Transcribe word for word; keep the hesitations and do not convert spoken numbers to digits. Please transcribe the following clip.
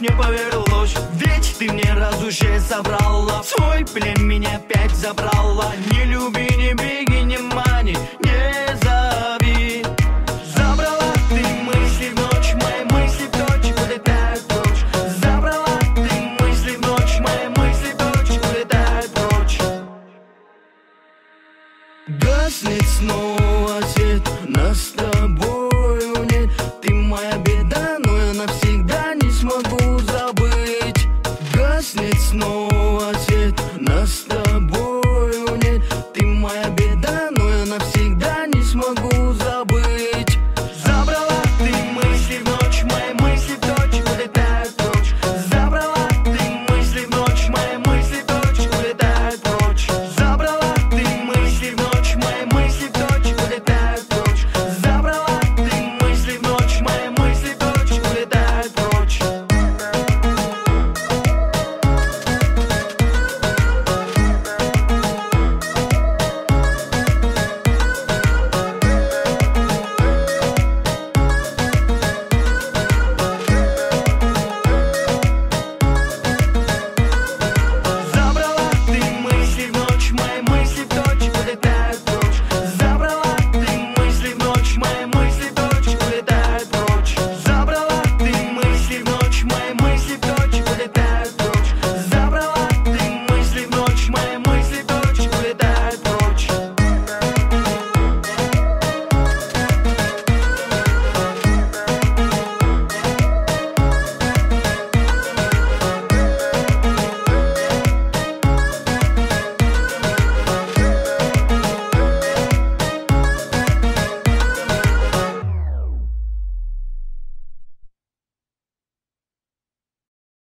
мне повелось. Ведь ты мне разуше собрала, в свой плен меня опять забрала. Не люби, не беги, не мани, не зови. Забрала ты мысли в ночь, мои мысли в точь улетают прочь. Забрала ты мысли в ночь, мои мысли в точь улетают прочь. Гаснет снова